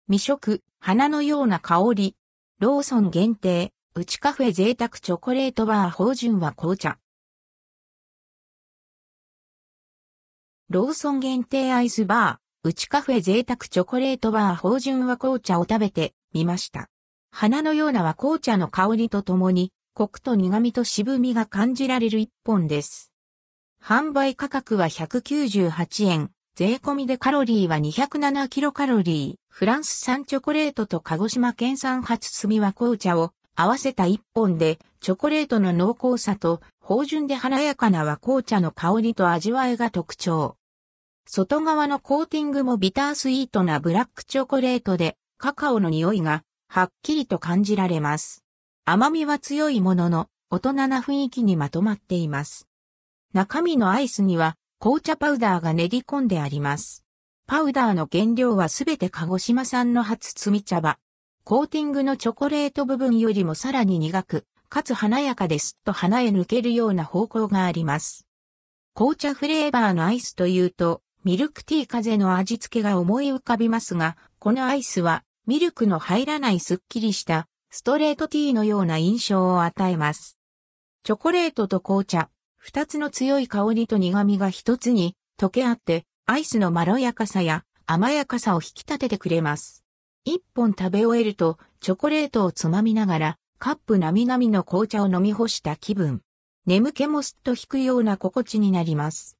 未食、花のような香り。ローソン限定、うちカフェ贅沢チョコレートバー芳醇は紅茶。ローソン限定アイスバー、うちカフェ贅沢チョコレートバー芳醇は紅茶を食べてみました。花のようなは紅茶の香りとともに、コクと苦味と渋みが感じられる一本です。販売価格は198円。税込みでカロリーは207キロカロリー。フランス産チョコレートと鹿児島県産初摘は紅茶を合わせた一本で、チョコレートの濃厚さと芳醇で華やかな和紅茶の香りと味わいが特徴。外側のコーティングもビタースイートなブラックチョコレートで、カカオの匂いがはっきりと感じられます。甘みは強いものの、大人な雰囲気にまとまっています。中身のアイスには、紅茶パウダーが練り込んであります。パウダーの原料はすべて鹿児島産の初摘茶葉。コーティングのチョコレート部分よりもさらに苦く、かつ華やかですっと鼻へ抜けるような方向があります。紅茶フレーバーのアイスというと、ミルクティー風の味付けが思い浮かびますが、このアイスはミルクの入らないすっきりしたストレートティーのような印象を与えます。チョコレートと紅茶。二つの強い香りと苦味が一つに溶け合って、アイスのまろやかさや甘やかさを引き立ててくれます。一本食べ終えると、チョコレートをつまみながら、カップなみなみの紅茶を飲み干した気分。眠気もすっと引くような心地になります。